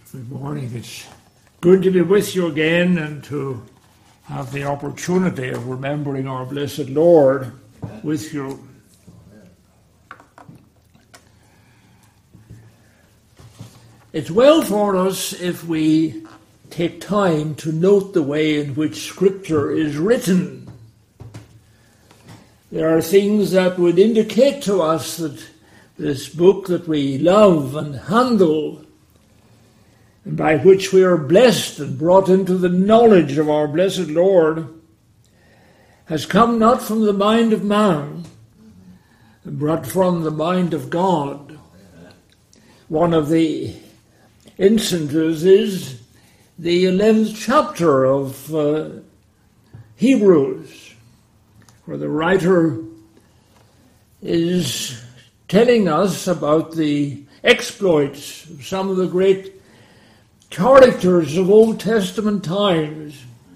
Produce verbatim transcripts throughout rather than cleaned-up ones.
Good morning. It's good to be with you again and to have the opportunity of remembering our blessed Lord with you. It's well for us if we take time to note the way in which Scripture is written. There are things that would indicate to us that this book that we love and handle, and by which we are blessed and brought into the knowledge of our blessed Lord, has come not from the mind of man, but from the mind of God. One of the instances is the eleventh chapter of uh, Hebrews, where the writer is telling us about the exploits of some of the great characters of Old Testament times.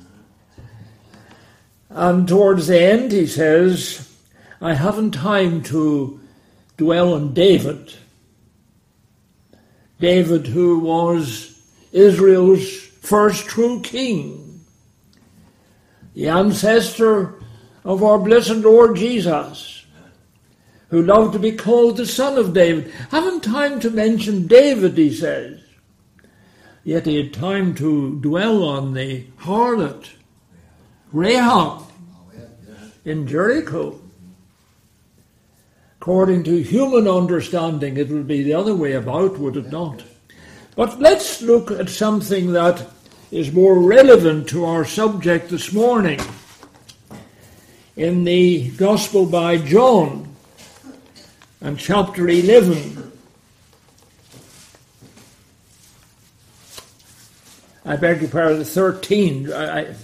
And towards the end he says, I haven't time to dwell on David. David, who was Israel's first true king, the ancestor of our blessed Lord Jesus, who loved to be called the son of David. Haven't time to mention David, he says. Yet he had time to dwell on the harlot, Rahab, in Jericho. According to human understanding, it would be the other way about, would it not? But let's look at something that is more relevant to our subject this morning. In the Gospel by John, and chapter eleven, I beg your pardon, thirteen. I, I,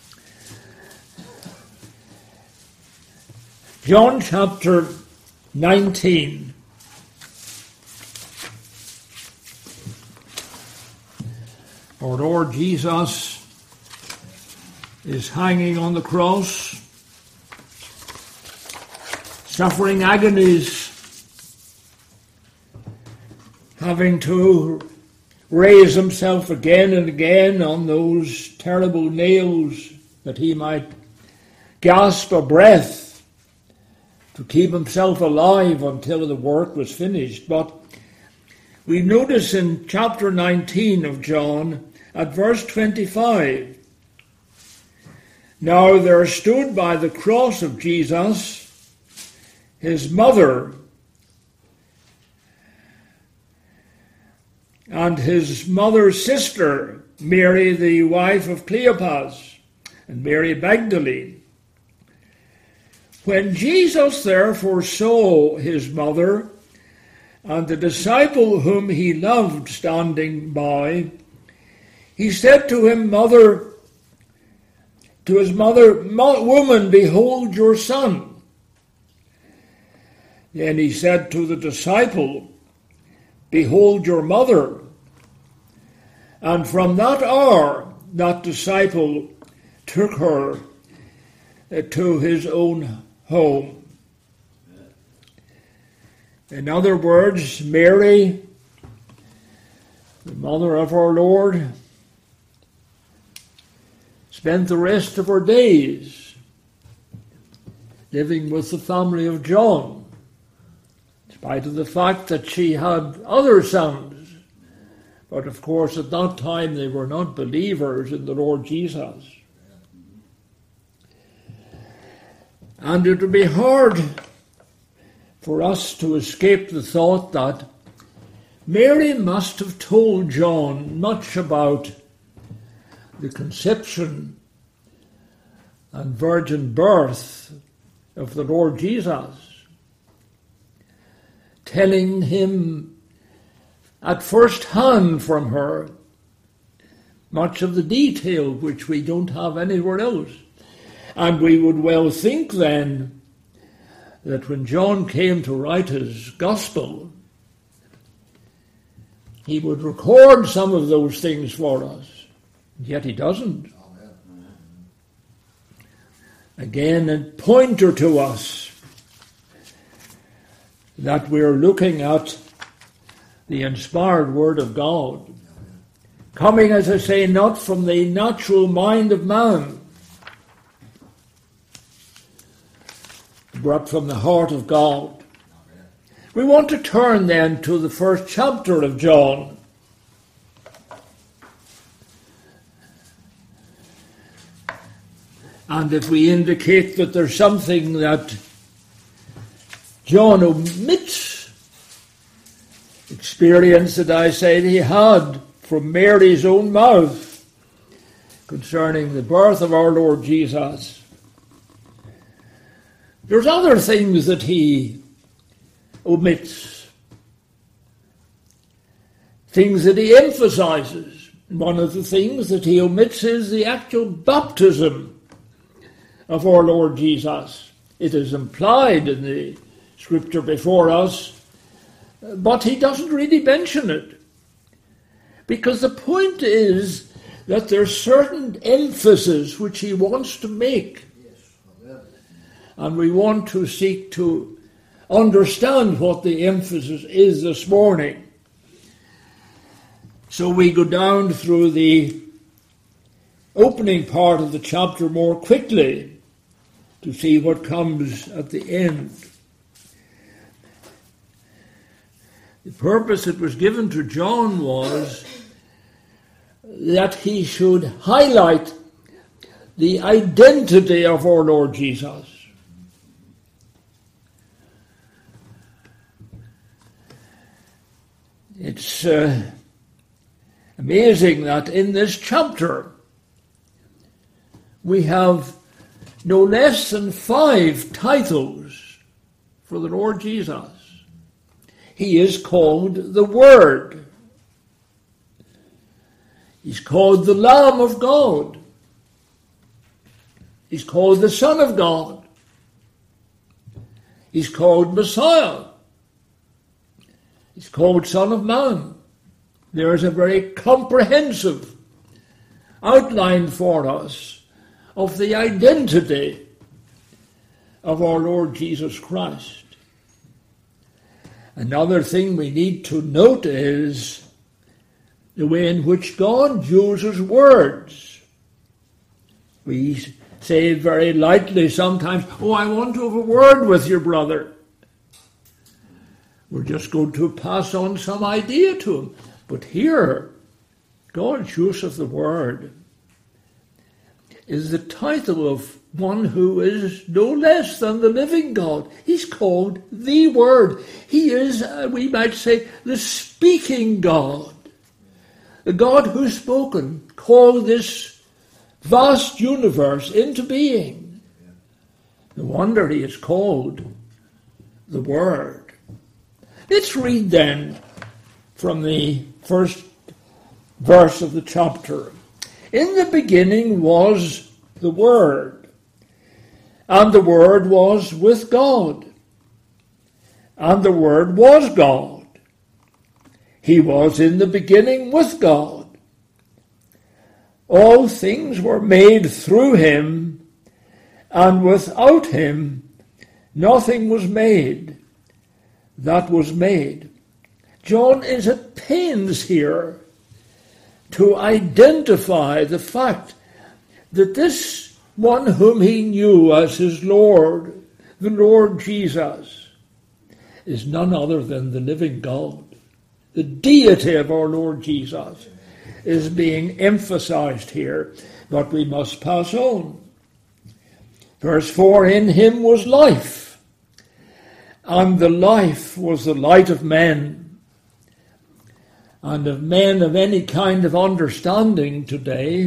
John chapter nineteen. Our Lord Jesus is hanging on the cross, suffering agonies, having to raise himself again and again on those terrible nails that he might gasp a breath to keep himself alive until the work was finished. But we notice in chapter nineteen of John at verse twenty-five, now there stood by the cross of Jesus his mother and his mother's sister, Mary, the wife of Cleopas, and Mary Magdalene. When Jesus therefore saw his mother and the disciple whom he loved standing by, he said to him, Mother, to his mother, Woman, behold your son. Then he said to the disciple, Behold your mother. And from that hour, that disciple took her to his own home. In other words, Mary, the mother of our Lord, spent the rest of her days living with the family of John, in spite of the fact that she had other sons. But of course, at that time, they were not believers in the Lord Jesus. And it would be hard for us to escape the thought that Mary must have told John much about the conception and virgin birth of the Lord Jesus, telling him at first hand from her much of the detail which we don't have anywhere else. And we would well think then that when John came to write his gospel, he would record some of those things for us. Yet he doesn't. Again, a pointer to us that we're looking at the inspired Word of God. coming, as I say, not from the natural mind of man, but from the heart of God. We want to turn then to the first chapter of John. And if we indicate that there's something that John omits, experience that I said he had from Mary's own mouth concerning the birth of our Lord Jesus, there's other things that he omits, things that he emphasizes. One of the things that he omits is the actual baptism of our Lord Jesus. It is implied in the scripture before us, but he doesn't really mention it. Because the point is that there's certain emphasis which he wants to make. And we want to seek to understand what the emphasis is this morning. So we go down through the opening part of the chapter more quickly to see what comes at the end. The purpose that was given to John was that he should highlight the identity of our Lord Jesus. It's uh, amazing that in this chapter we have no less than five titles for the Lord Jesus. He is called the Word. He's called the Lamb of God. He's called the Son of God. He's called Messiah. He's called Son of Man. There is a very comprehensive outline for us of the identity of our Lord Jesus Christ. Another thing we need to note is the way in which God uses words. We say very lightly sometimes, oh, I want to have a word with your brother. We're just going to pass on some idea to him. But here, God's use of the word is the title of one who is no less than the living God. He's called the Word. He is, uh, we might say, the speaking God. The God who's spoken, called this vast universe into being. No wonder he is called the Word. Let's read then from the first verse of the chapter. In the beginning was the Word, and the Word was with God, and the Word was God. He was in the beginning with God. All things were made through him, and without him nothing was made that was made. John is at pains here to identify the fact that this one whom he knew as his Lord, the Lord Jesus, is none other than the living God. The deity of our Lord Jesus is being emphasized here, but we must pass on. Verse four, in him was life, and the life was the light of men. And of men of any kind of understanding today,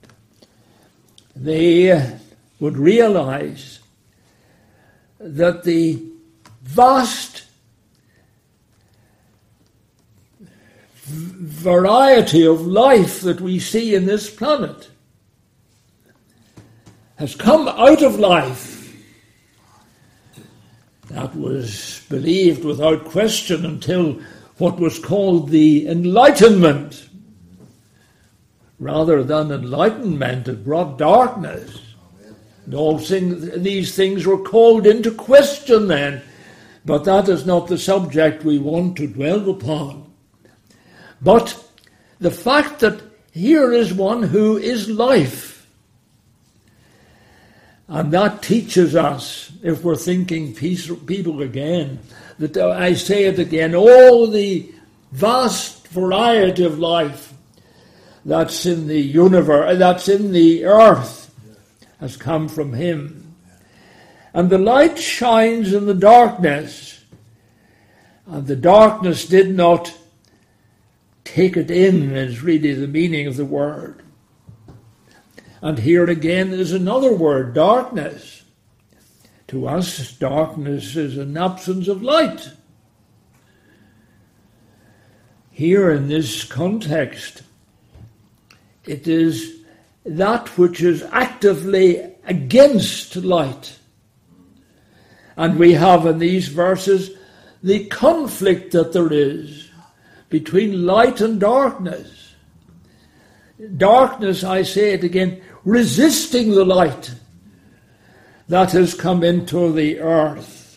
they would realize that the vast variety of life that we see in this planet has come out of life that was believed without question until what was called the Enlightenment. Rather than enlightenment, it brought darkness. And all things, these things were called into question then. But that is not the subject we want to dwell upon. But the fact that here is one who is life. And that teaches us, if we're thinking peace, people again, that I say it again, all the vast variety of life that's in the universe, that's in the earth, has come from him. And the light shines in the darkness, and the darkness did not take it in, is really the meaning of the word. And here again is another word, darkness. To us, darkness is an absence of light. Here in this context, it is that which is actively against light. And we have in these verses the conflict that there is between light and darkness. Darkness, I say it again, resisting the light that has come into the earth.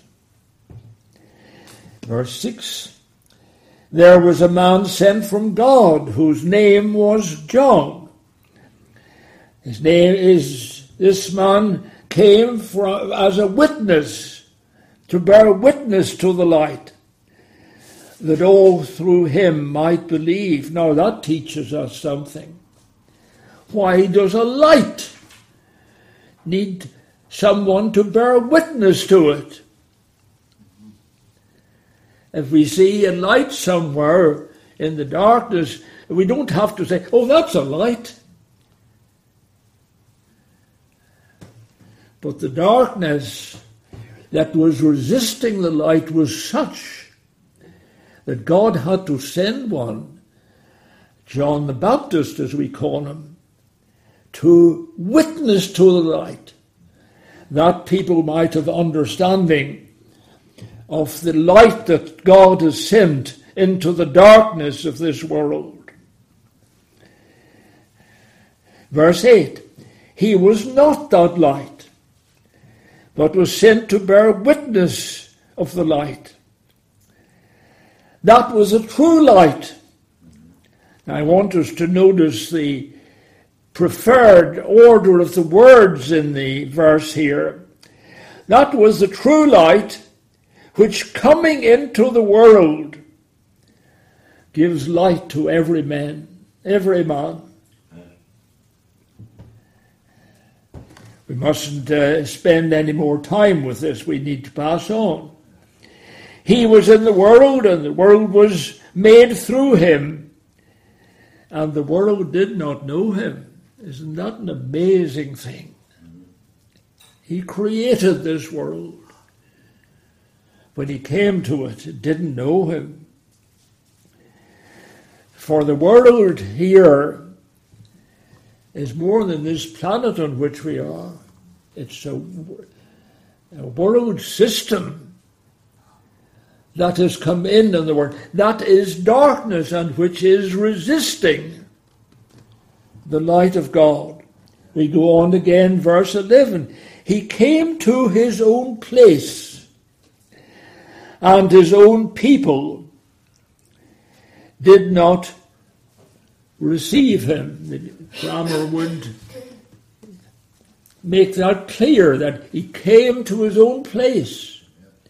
Verse six, there was a man sent from God whose name was John. His name is, this man came from, as a witness, to bear witness to the light, that all through him might believe. Now that teaches us something. Why does a light need someone to bear witness to it? If we see a light somewhere in the darkness, we don't have to say, oh, that's a light. But the darkness that was resisting the light was such that God had to send one, John the Baptist as we call him, to witness to the light, that people might have understanding of the light that God has sent into the darkness of this world. Verse eight, he was not that light, but was sent to bear witness of the light. That was a true light. Now I want us to notice the preferred order of the words in the verse here. That was the true light which, coming into the world, gives light to every man, every man. We mustn't uh, spend any more time with this. We need to pass on. He was in the world, and the world was made through him, and the world did not know him. Isn't that an amazing thing? He created this world. When he came to it, it didn't know him. For the world here is more than this planet on which we are. It's a, a world system that has come in in the world. That is darkness, and which is resisting the light of God. We go on again, verse eleven. He came to his own place, and his own people did not receive him. The grammar would make that clear, that he came to his own place.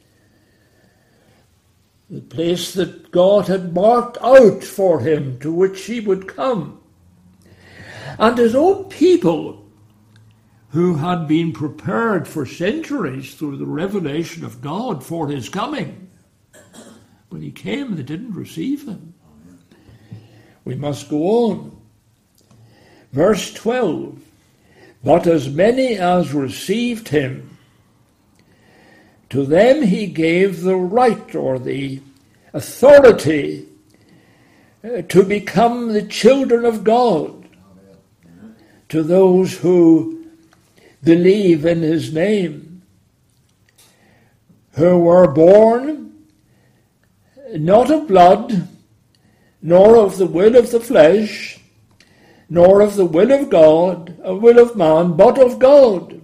The place that God had marked out for him, to which he would come. And his own people, who had been prepared for centuries through the revelation of God for his coming, when he came, they didn't receive him. We must go on. Verse twelve, but as many as received him, to them he gave the right, or the authority, uh, to become the children of God, to those who believe in his name, who were born not of blood, nor of the will of the flesh, nor of the will of God, a will of man, but of God.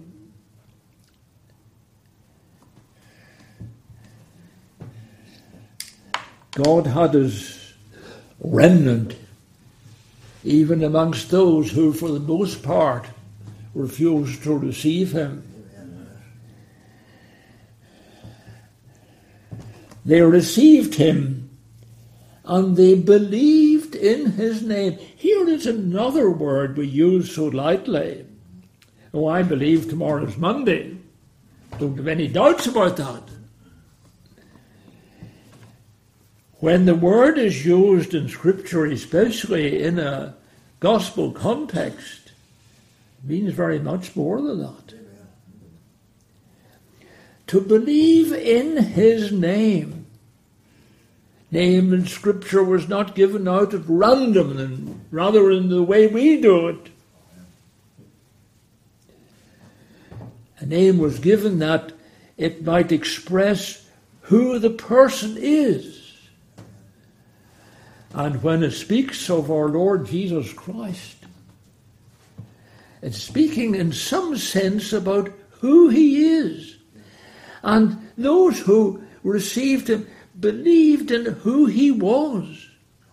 God had his remnant even amongst those who, for the most part, refused to receive him. They received him, and they believed in his name. Here is another word we use so lightly. Oh, I believe tomorrow's Monday. Don't have any doubts about that. When the word is used in Scripture, especially in a gospel context, it means very much more than that. To believe in his name. Name in Scripture was not given out at random, and rather in the way we do it. A name was given that it might express who the person is. And when it speaks of our Lord Jesus Christ, it's speaking in some sense about who he is. And those who received him believed in who he was.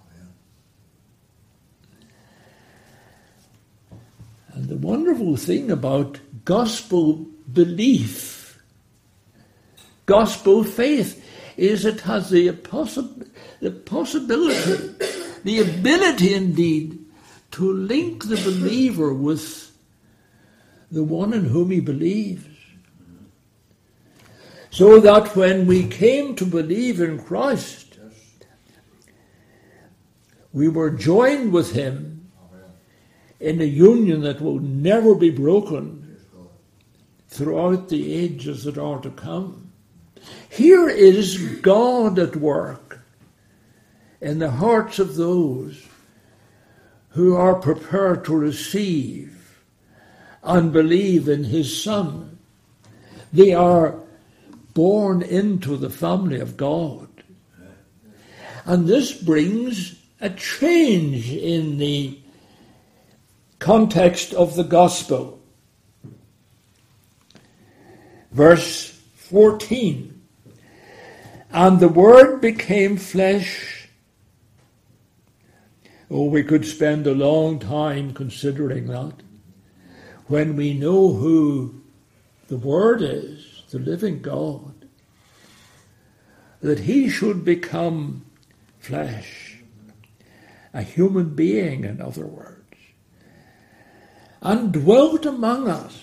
And the wonderful thing about gospel belief, gospel faith, is it has the, possi- the possibility, the ability indeed, to link the believer with the one in whom he believes. So that when we came to believe in Christ, we were joined with him in a union that will never be broken throughout the ages that are to come. Here is God at work in the hearts of those who are prepared to receive and believe in his Son. They are born into the family of God. And this brings a change in the context of the gospel. Verse fourteen. And the Word became flesh. Oh, we could spend a long time considering that. When we know who the Word is, the living God, that he should become flesh, a human being, in other words, and dwelt among us.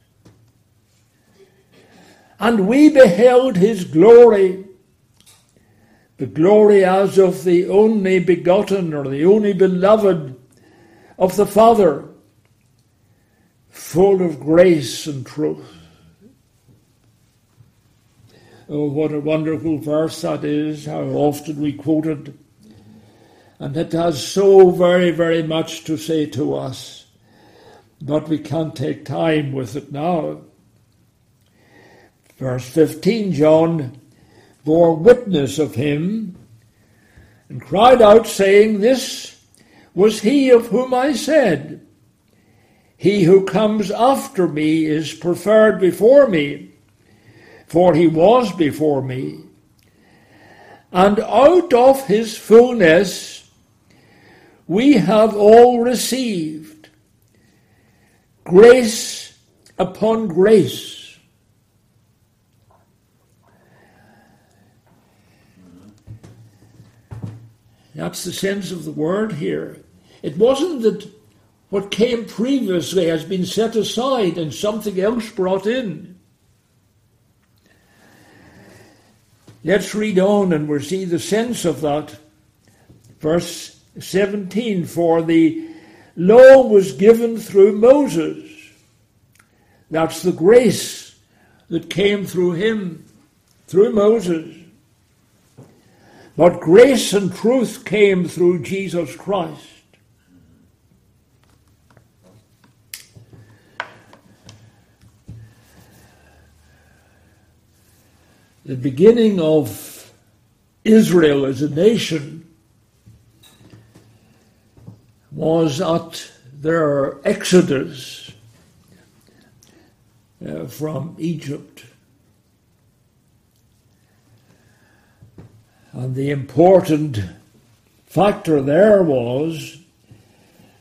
And we beheld his glory, the glory as of the only begotten or the only beloved of the Father, full of grace and truth. Oh, what a wonderful verse that is, how often we quote it. And it has so very, very much to say to us. But we can't take time with it now. Verse fifteen, John bore witness of him and cried out, saying, This was he of whom I said, He who comes after me is preferred before me, for he was before me. And out of his fullness we have all received grace upon grace. That's the sense of the word here. It wasn't that what came previously has been set aside and something else brought in. Let's read on and we'll see the sense of that. Verse seventeen, for the law was given through Moses. That's the grace that came through him, through Moses. But grace and truth came through Jesus Christ. The beginning of Israel as a nation was at their exodus uh, from Egypt. And the important factor there was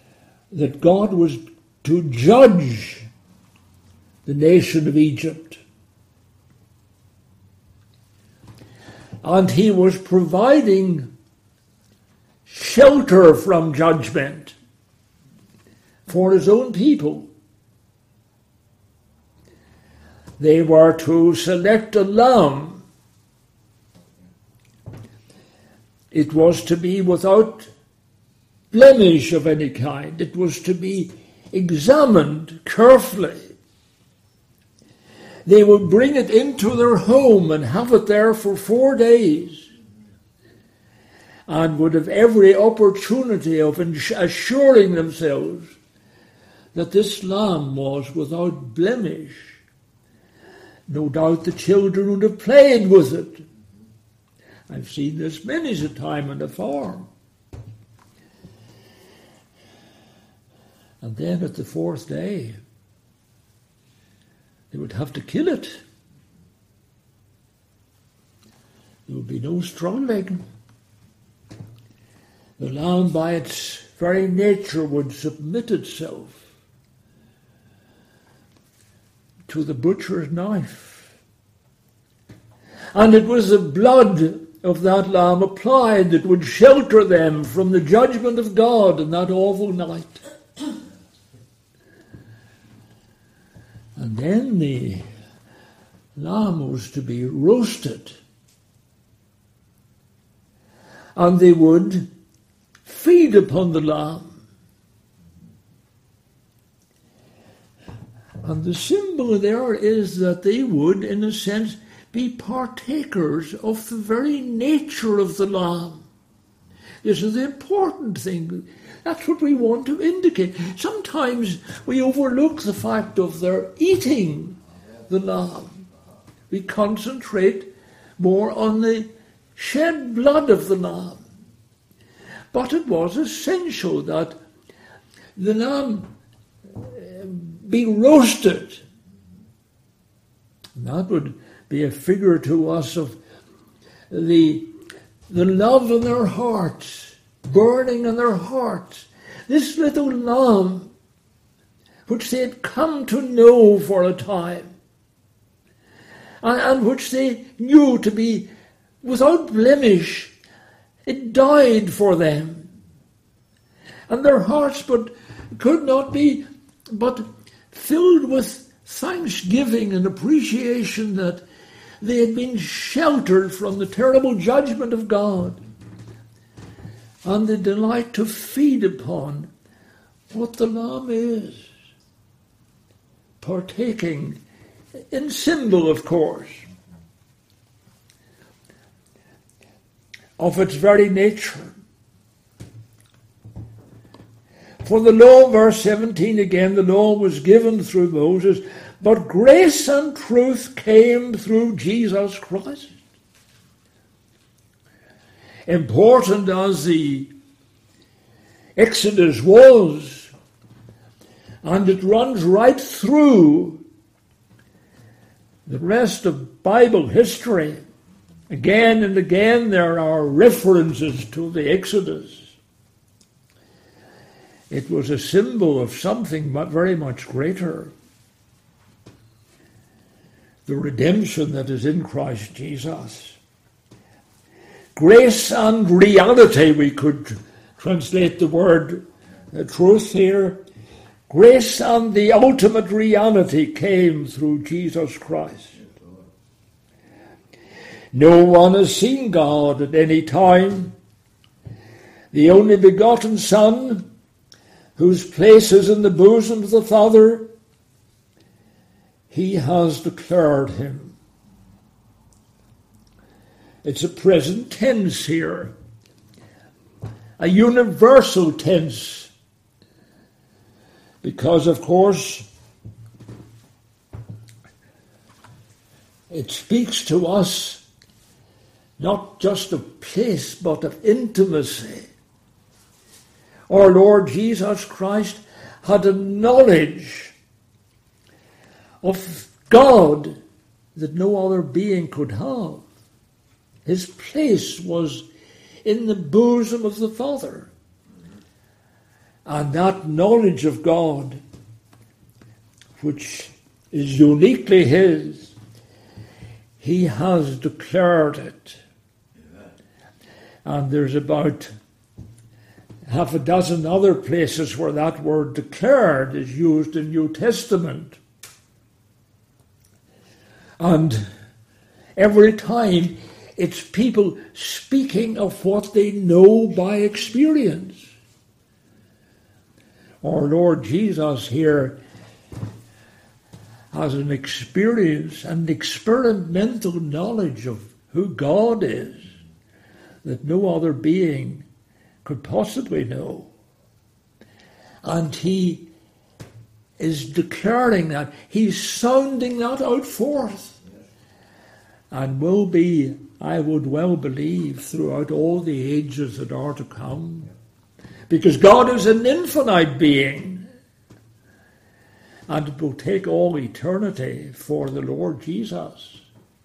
that God was to judge the nation of Egypt. And he was providing shelter from judgment for his own people. They were to select a lamb. It was to be without blemish of any kind. It was to be examined carefully. They would bring it into their home and have it there for four days and would have every opportunity of assuring themselves that this lamb was without blemish. No doubt the children would have played with it. I've seen this many a time on the farm. And then at the fourth day, they would have to kill it. There would be no straw leg. The lamb by its very nature would submit itself to the butcher's knife. And it was the blood of that lamb applied that would shelter them from the judgment of God in that awful night. And then the lamb was to be roasted. And they would feed upon the lamb. And the symbol there is that they would, in a sense, be partakers of the very nature of the lamb. This is the important thing. That's what we want to indicate. Sometimes we overlook the fact of their eating the lamb. We concentrate more on the shed blood of the lamb. But it was essential that the lamb be roasted. And that would be a figure to us of the, the love in their hearts, burning in their hearts. This little lamb, which they had come to know for a time, and, and which they knew to be without blemish, it died for them. And their hearts but could not be but filled with thanksgiving and appreciation that they had been sheltered from the terrible judgment of God. And the delight to feed upon what the lamb is. Partaking in symbol, of course, of its very nature. For the law, verse seventeen again, the law was given through Moses, but grace and truth came through Jesus Christ. Important as the Exodus was, and it runs right through the rest of Bible history. Again and again there are references to the Exodus. It was a symbol of something very much greater. The redemption that is in Christ Jesus. Grace and reality, we could translate the word uh, truth here. Grace and the ultimate reality came through Jesus Christ. No one has seen God at any time. The only begotten Son, whose place is in the bosom of the Father, he has declared him. It's a present tense here, a universal tense, because, of course, it speaks to us not just of place, but of intimacy. Our Lord Jesus Christ had a knowledge of God that no other being could have. His place was in the bosom of the Father. And that knowledge of God, which is uniquely his, he has declared it. And there's about half a dozen other places where that word declared is used in New Testament. And every time it's people speaking of what they know by experience. Our Lord Jesus here has an experience, an experimental knowledge of who God is that no other being could possibly know. And he is declaring that. He's sounding that out forth. And will be, I would well believe, throughout all the ages that are to come. Because God is an infinite being. And it will take all eternity for the Lord Jesus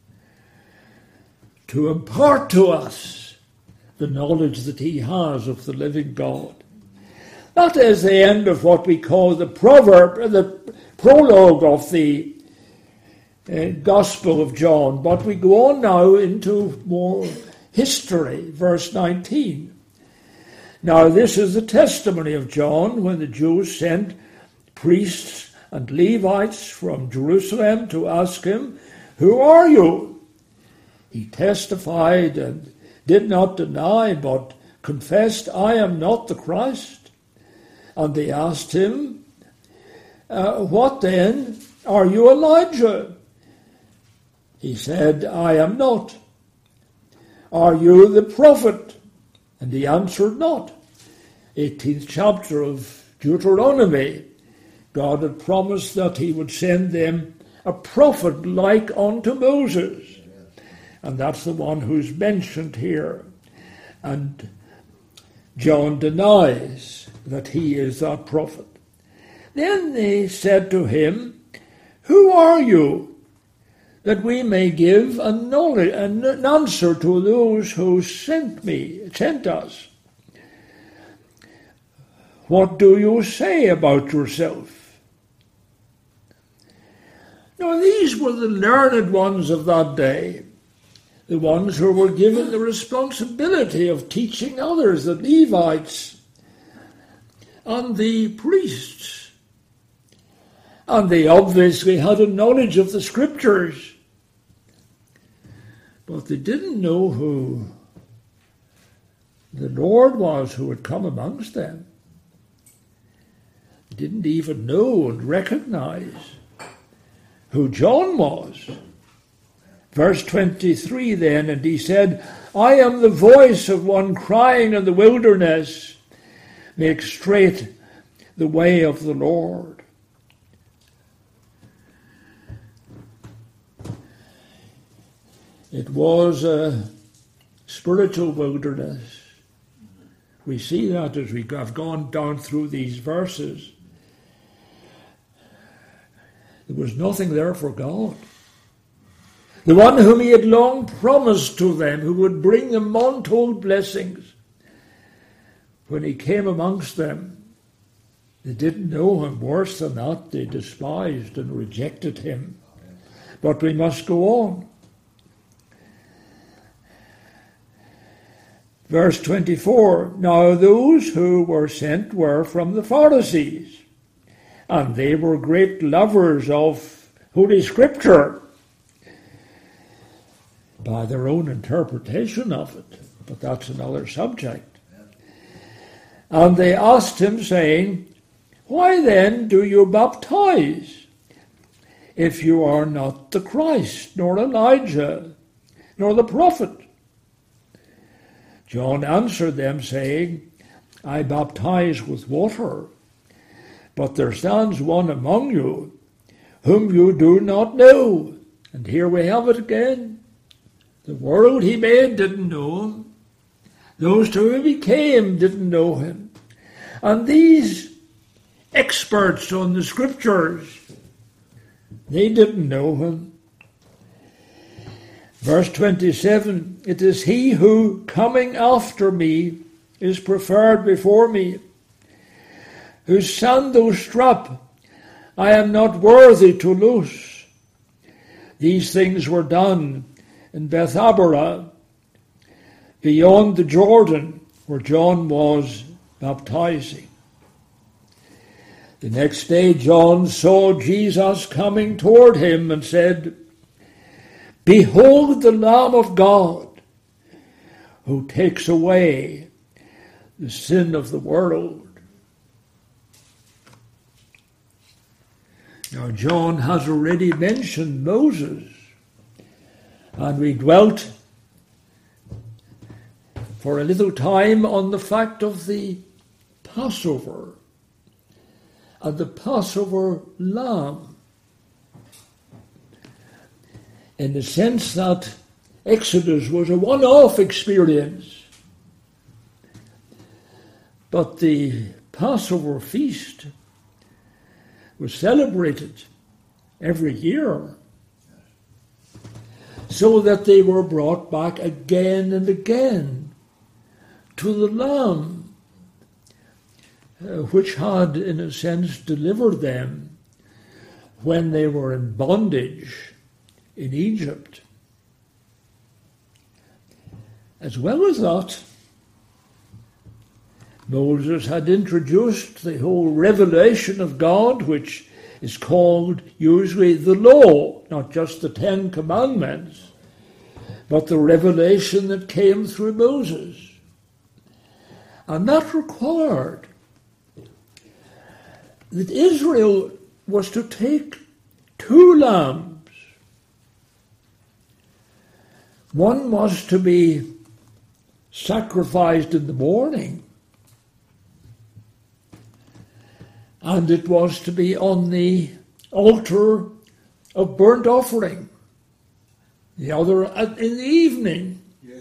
to impart to us the knowledge that he has of the living God. That is the end of what we call the proverb, the prologue of the uh, Gospel of John. But we go on now into more history, verse nineteen. Now this is the testimony of John when the Jews sent priests and Levites from Jerusalem to ask him, "Who are you?" He testified and did not deny, but confessed, "I am not the Christ." And they asked him, uh, "What then? Are you Elijah?" He said, "I am not." "Are you the prophet?" And he answered not. eighteenth chapter of Deuteronomy. God had promised that he would send them a prophet like unto Moses. And that's the one who's mentioned here. And John denies that he is that prophet. Then they said to him, "Who are you, that we may give a knowledge, an answer to those who sent me, sent us? What do you say about yourself?" Now these were the learned ones of that day, the ones who were given the responsibility of teaching others, the Levites and the priests. And they obviously had a knowledge of the Scriptures, but they didn't know who the Lord was who had come amongst them. They didn't even know and recognize who John was. Verse twenty-three then, and he said, "I am the voice of one crying in the wilderness, make straight the way of the Lord." It was a spiritual wilderness. We see that as we have gone down through these verses. There was nothing there for God. The one whom he had long promised to them, who would bring them untold blessings. When he came amongst them, they didn't know him. Worse than that, they despised and rejected him. But we must go on. Verse twenty-four, "Now those who were sent were from the Pharisees, and they were great lovers of Holy Scripture," by their own interpretation of it, but that's another subject. "And they asked him, saying, Why then do you baptize, if you are not the Christ, nor Elijah, nor the prophet?" John answered them, saying, "I baptize with water, but there stands one among you, whom you do not know." And here we have it again. The world he made didn't know him. Those to whom he came didn't know him. And these experts on the Scriptures, they didn't know him. Verse twenty-seven, "It is he who, coming after me, is preferred before me, whose sandal strap I am not worthy to loose. These things were done in Bethabara, beyond the Jordan, where John was baptizing. The next day John saw Jesus coming toward him and said, Behold the Lamb of God, who takes away the sin of the world. Now John has already mentioned Moses, and we dwelt for a little time on the fact of the Passover and the Passover lamb, in the sense that Exodus was a one-off experience, but the Passover feast was celebrated every year, so that they were brought back again and again to the Lamb, uh, which had, in a sense, delivered them when they were in bondage in Egypt. As well as that, Moses had introduced the whole revelation of God, which is called usually the law, not just the Ten Commandments, but the revelation that came through Moses. And that required that Israel was to take two lambs. One was to be sacrificed in the morning, and it was to be on the altar of burnt offering. The other at, in the evening. Yeah.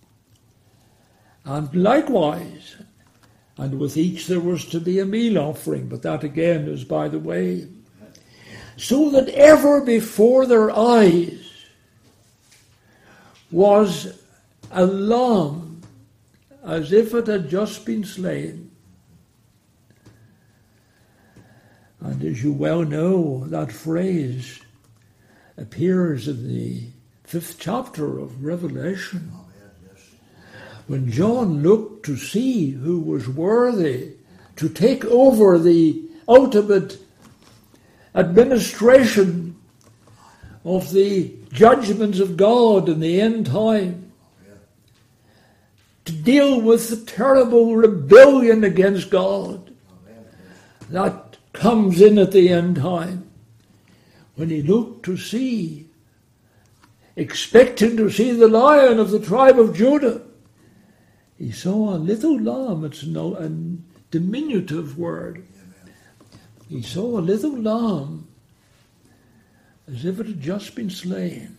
And likewise, and with each there was to be a meal offering, but that again is by the way. So that ever before their eyes was a lamb, as if it had just been slain. And as you well know, that phrase appears in the fifth chapter of Revelation. When John looked to see who was worthy to take over the ultimate administration of the judgments of God in the end time, to deal with the terrible rebellion against God that comes in at the end time. When he looked to see, expecting to see the Lion of the tribe of Judah, he saw a little lamb. It's no, a diminutive word. He saw a little lamb as if it had just been slain.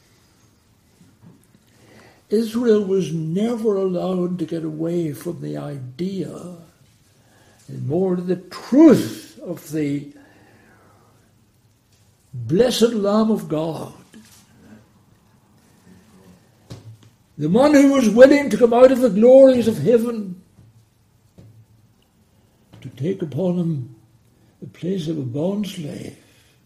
Israel was never allowed to get away from the idea and more to the truth of the blessed Lamb of God. The one who was willing to come out of the glories of heaven to take upon him the place of a bondslave.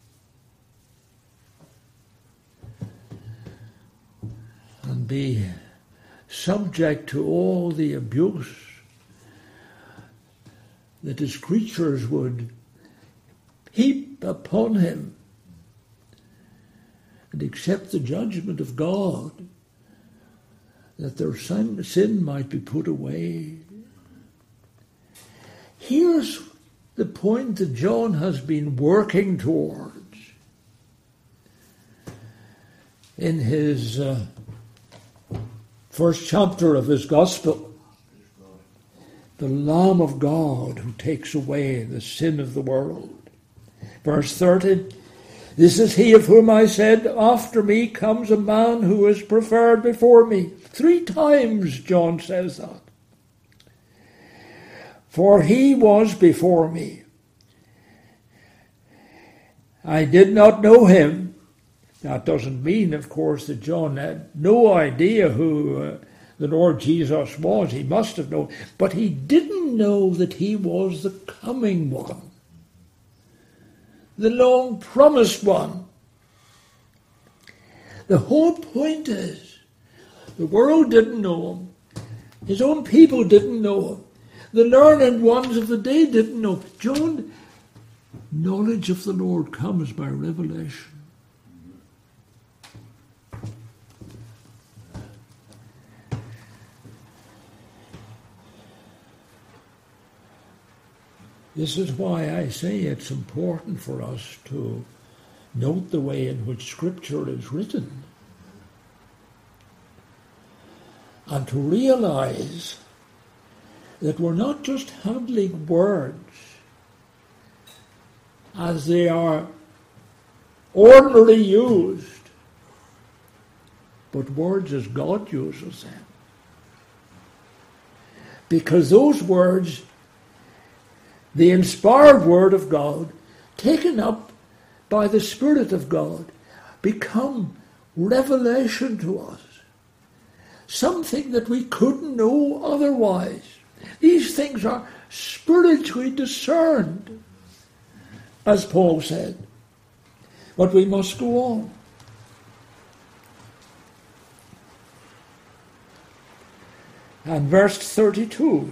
And be subject to all the abuse that his creatures would heap upon him, and accept the judgment of God, that their sin, sin might be put away. Here's the point that John has been working towards in his uh, first chapter of his gospel. The Lamb of God who takes away the sin of the world. Verse thirty, this is he of whom I said, after me comes a man who is preferred before me. Three times John says that. For he was before me. I did not know him. That doesn't mean, of course, that John had no idea who uh, the Lord Jesus was. He must have known. But he didn't know that he was the coming one, the long-promised one. The whole point is, the world didn't know him. His own people didn't know him. The learned ones of the day didn't know. John, knowledge of the Lord comes by revelation. This is why I say it's important for us to note the way in which Scripture is written and to realize that we're not just handling words as they are ordinarily used, but words as God uses them. Because those words, the inspired word of God, taken up by the Spirit of God, become revelation to us. Something that we couldn't know otherwise. These things are spiritually discerned, as Paul said. But we must go on. And verse thirty-two.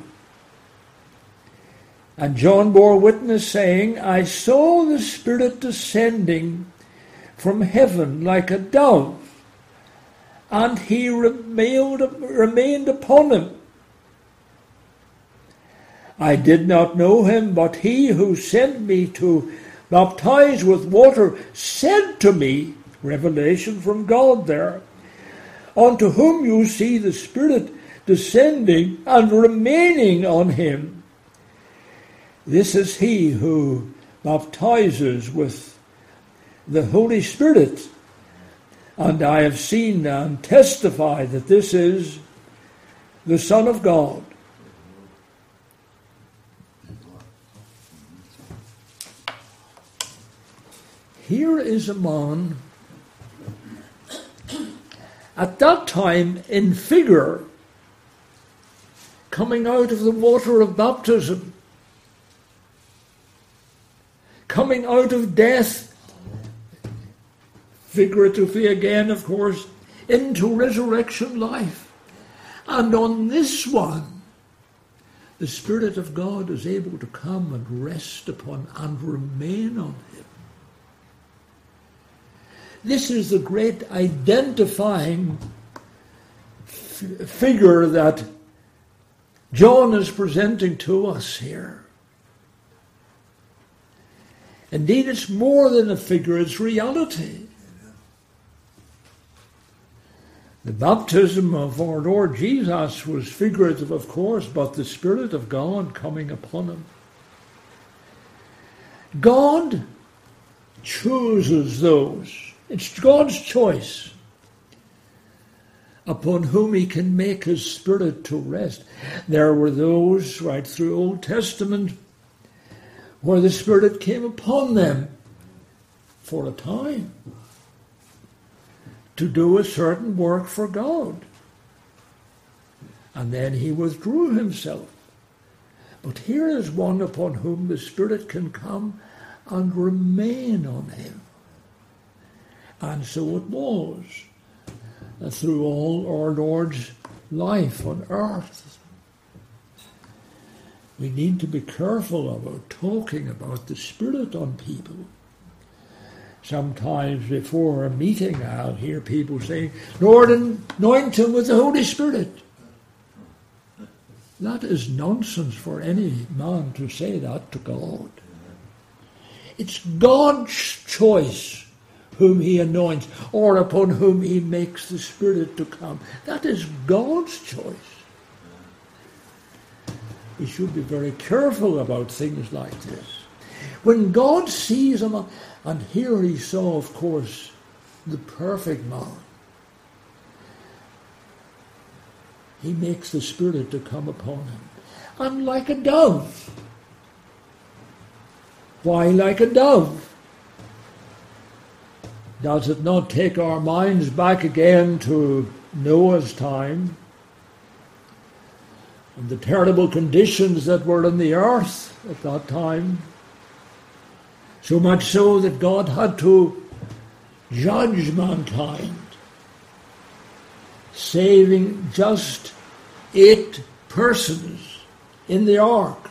And John bore witness, saying, I saw the Spirit descending from heaven like a dove, and he remained, remained upon him. I did not know him, but he who sent me to baptize with water said to me, revelation from God there, unto whom you see the Spirit descending and remaining on him, this is he who baptizes with the Holy Spirit. And I have seen and testified that this is the Son of God. Here is a man, at that time in figure, coming out of the water of baptism, coming out of death, figuratively again, of course, into resurrection life. And on this one, the Spirit of God is able to come and rest upon and remain on him. This is the great identifying f- figure that John is presenting to us here. Indeed, it's more than a figure, it's reality. The baptism of our Lord Jesus was figurative, of course, but the Spirit of God coming upon him. God chooses those. It's God's choice upon whom he can make his Spirit to rest. There were those right through Old Testament where the Spirit came upon them for a time to do a certain work for God. And then he withdrew himself. But here is one upon whom the Spirit can come and remain on him. And so it was through all our Lord's life on earth. We need to be careful about talking about the Spirit on people. Sometimes before a meeting I'll hear people saying, Lord, anoint him with the Holy Spirit. That is nonsense for any man to say that to God. It's God's choice whom he anoints, or upon whom he makes the Spirit to come. That is God's choice. We should be very careful about things like this. When God sees him, and here he saw, of course, the perfect man, he makes the Spirit to come upon him. And like a dove. Why like a dove? Does it not take our minds back again to Noah's time? and the terrible conditions that were in the earth at that time. So much so that God had to judge mankind, saving just eight persons in the ark.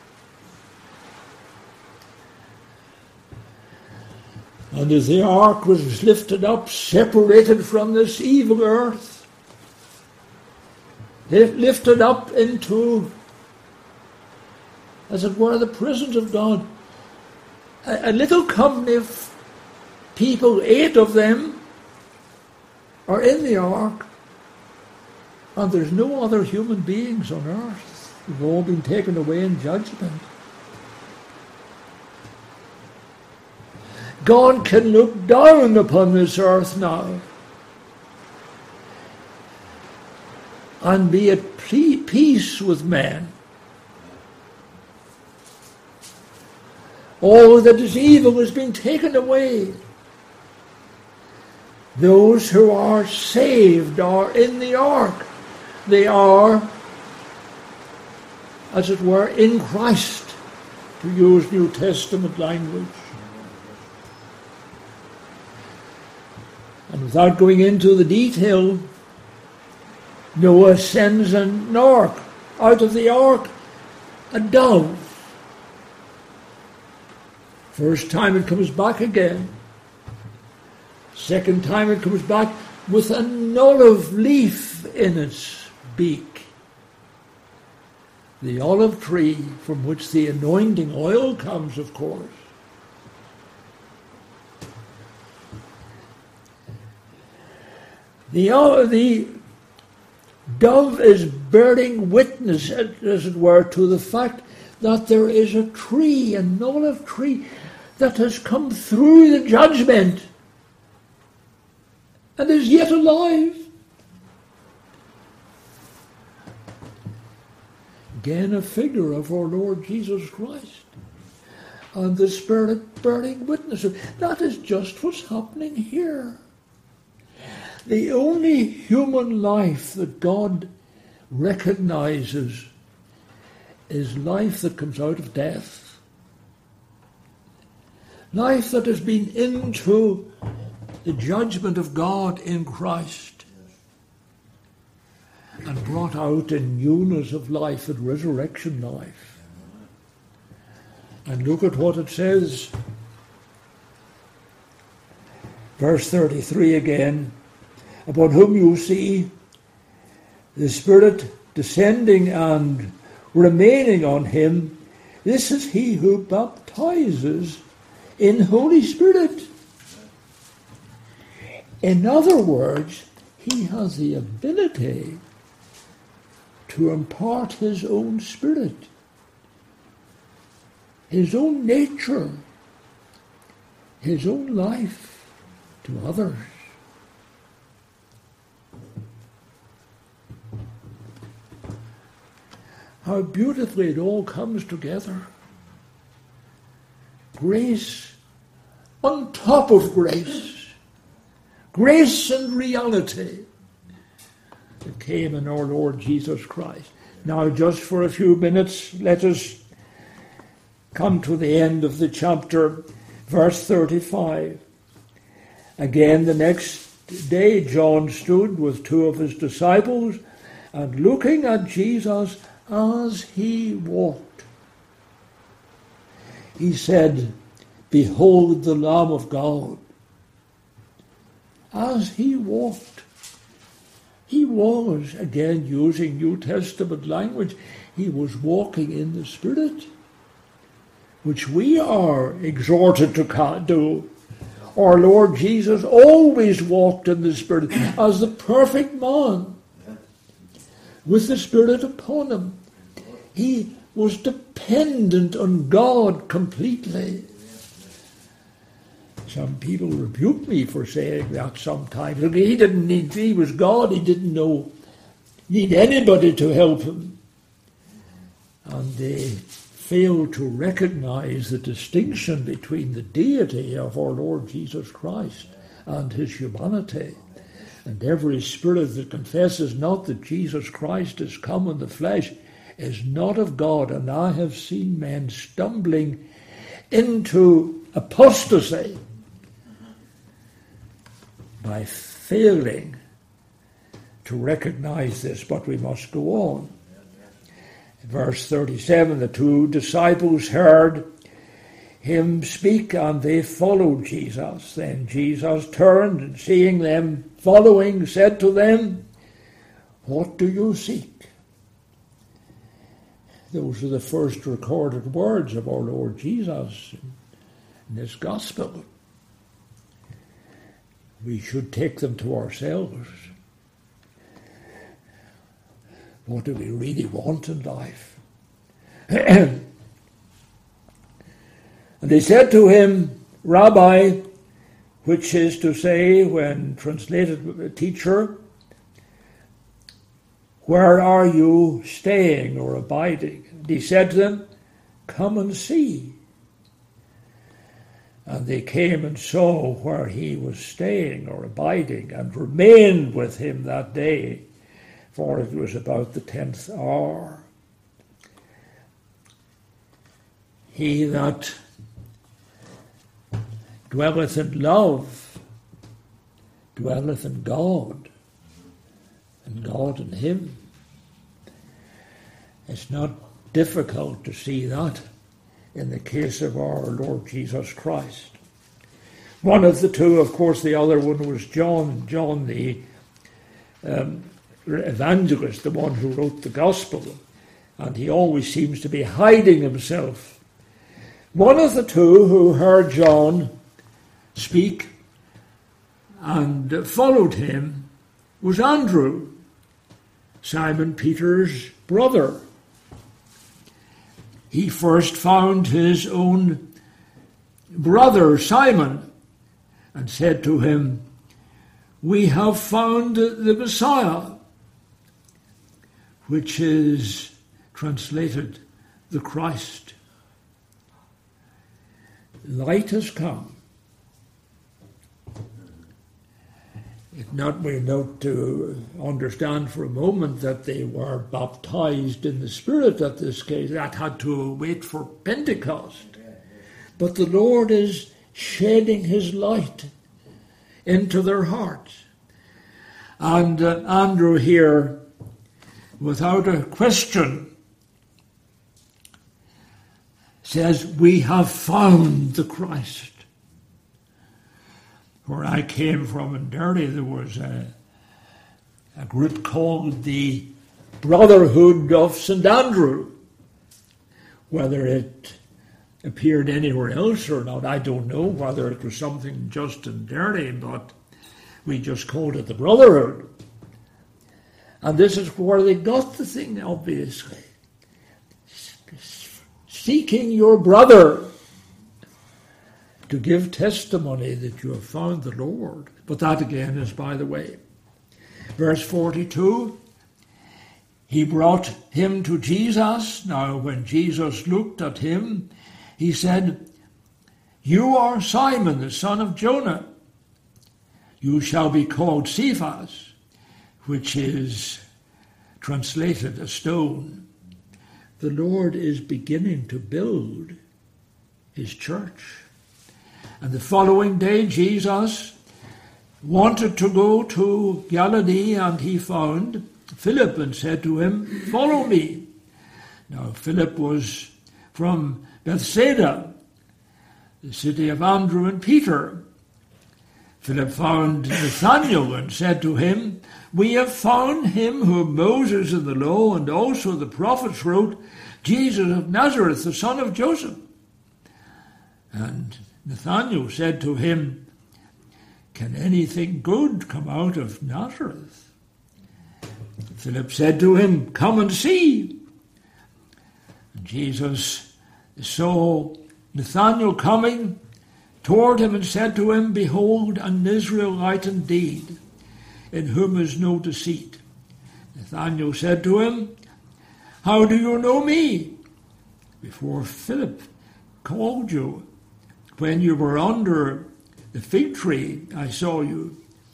And as the ark was lifted up, separated from this evil earth, lifted up into, as it were, the presence of God, a, a little company of people, eight of them, are in the ark, and there's no other human beings on earth. They've all been taken away in judgment. God can look down upon this earth now and be at peace with man. All that is evil has been taken away. Those who are saved are in the ark. They are, as it were, in Christ, to use New Testament language. And without going into the detail, Noah sends an ark, out of the ark, a dove. First time it comes back again. Second time it comes back with an olive leaf in its beak. The olive tree from which the anointing oil comes, of course. The, uh, the dove is bearing witness, as it were, to the fact that there is a tree, an olive tree, that has come through the judgment and is yet alive. Again, a figure of our Lord Jesus Christ and the Spirit bearing witness. That is just what's happening here. The only human life that God recognizes is life that comes out of death. Life that has been into the judgment of God in Christ and brought out in newness of life and resurrection life. And look at what it says. Verse thirty-three again. Upon whom you see the Spirit descending and remaining on him, this is he who baptizes in Holy Spirit. In other words, he has the ability to impart his own spirit, his own nature, his own life to others. How beautifully it all comes together. Grace on top of grace. Grace and reality that came in our Lord Jesus Christ. Now, just for a few minutes, let us come to the end of the chapter, verse thirty-five. Again, the next day, John stood with two of his disciples, and looking at Jesus as he walked, he said, "Behold the Lamb of God." As he walked, he was, again using New Testament language, he was walking in the Spirit, which we are exhorted to do. Our Lord Jesus always walked in the Spirit as the perfect man, with the Spirit upon him. He was dependent on God completely. Some people rebuke me for saying that sometimes. Look, he didn't need, he was God, he didn't know, need anybody to help him. And they fail to recognize the distinction between the deity of our Lord Jesus Christ and his humanity. And every spirit that confesses not that Jesus Christ is come in the flesh is not of God. And I have seen men stumbling into apostasy by failing to recognize this. But we must go on. Verse thirty-seven, the two disciples heard him speak, and they followed Jesus. Then Jesus turned, and seeing them following, said to them, "What do you seek?" Those are the first recorded words of our Lord Jesus in this gospel. We should take them to ourselves. What do we really want in life? And they said to him, "Rabbi," which is to say, when translated, teacher, "where are you staying or abiding?" And he said to them, "Come and see." And they came and saw where he was staying or abiding, and remained with him that day, for it was about the tenth hour. He that dwelleth in love dwelleth in God, and God in him. It's not difficult to see that in the case of our Lord Jesus Christ. One of the two, of course, the other one was John, John the um, evangelist, the one who wrote the gospel, and he always seems to be hiding himself. One of the two who heard John speak and followed him was Andrew, Simon Peter's brother. He first found his own brother Simon and said to him, "We have found the Messiah," which is translated the Christ. Light has come. It's not, we're not to understand for a moment that they were baptized in the Spirit at this case. That had to wait for Pentecost. But the Lord is shedding his light into their hearts. And uh, Andrew here, without a question, says, "We have found the Christ." Where I came from in Derry, there was a, a group called the Brotherhood of Saint Andrew. Whether it appeared anywhere else or not, I don't know. Whether it was something just in Derry, but we just called it the Brotherhood. And this is where they got the thing, obviously. Seeking your brother to give testimony that you have found the Lord. But that again is by the way. Verse forty-two, he brought him to Jesus. Now when Jesus looked at him, he said, "You are Simon, the son of Jonah. You shall be called Cephas," which is translated a stone. The Lord is beginning to build his church. And the following day, Jesus wanted to go to Galilee, and he found Philip and said to him, "Follow me." Now, Philip was from Bethsaida, the city of Andrew and Peter. Philip found Nathanael and said to him, "We have found him whom Moses in the law and also the prophets wrote, Jesus of Nazareth, the son of Joseph." And Nathanael said to him, "Can anything good come out of Nazareth?" Philip said to him, "Come and see." And Jesus saw Nathanael coming toward him and said to him, "Behold, an Israelite indeed, in whom is no deceit." Nathanael said to him, "How do you know me?" "Before Philip called you, when you were under the fig tree, I saw you."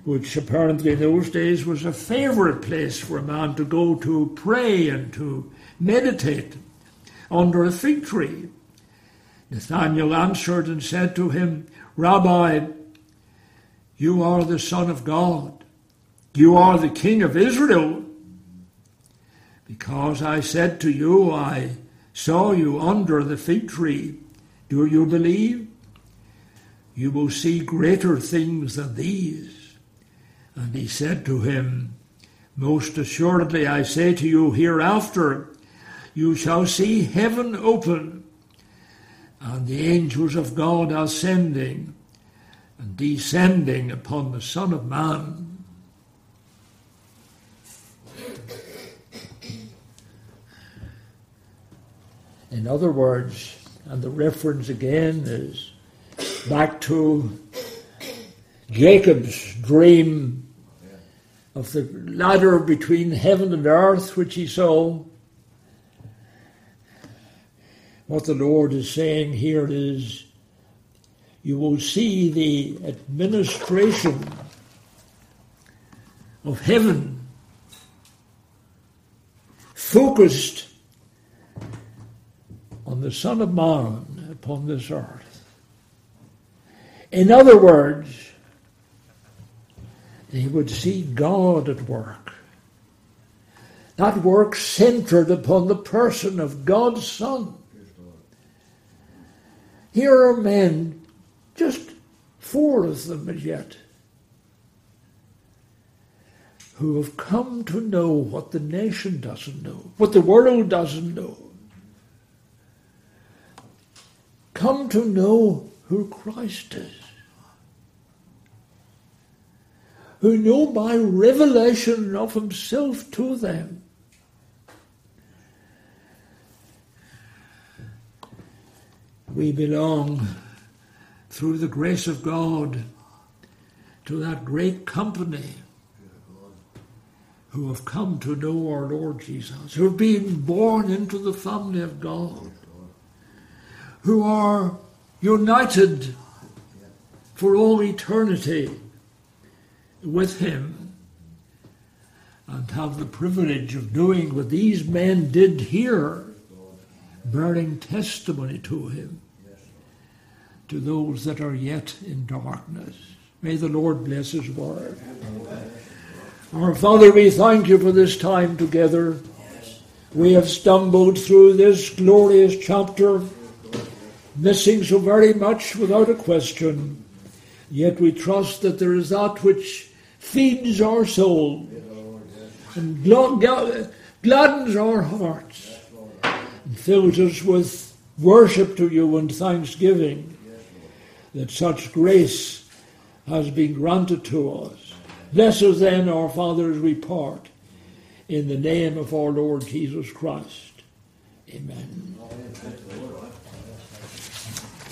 which apparently in those days was a favorite place for a man to go to pray and to meditate, under a fig tree. Nathanael answered and said to him, Rabbi, you are the Son of God. You are the King of Israel. Because I said to you, I saw you under the fig tree. Do you believe? You will see greater things than these. And he said to him, Most assuredly I say to you, hereafter you shall see heaven open, and the angels of God ascending and descending upon the Son of Man. In other words, and the reference again is back to Jacob's dream of the ladder between heaven and earth, which he saw. What the Lord is saying here is, you will see the administration of heaven focused on the Son of Man upon this earth. In other words, he would see God at work. That work centered upon the person of God's Son. Here are men, just four of them as yet, who have come to know what the nation doesn't know, what the world doesn't know. Come to know who Christ is. Who know by revelation of himself to them. We belong, through the grace of God, to that great company who have come to know our Lord Jesus, who have been born into the family of God, who are united for all eternity with him, and have the privilege of doing what these men did here, bearing testimony to him, to those that are yet in darkness. May the Lord bless his word. Our Father, we thank you for this time together. We have stumbled through this glorious chapter, missing so very much without a question. Yet we trust that there is that which feeds our soul and gladdens our hearts and fills us with worship to you and thanksgiving that such grace has been granted to us. Bless us then, our Father, as we part, in the name of our Lord Jesus Christ. Amen.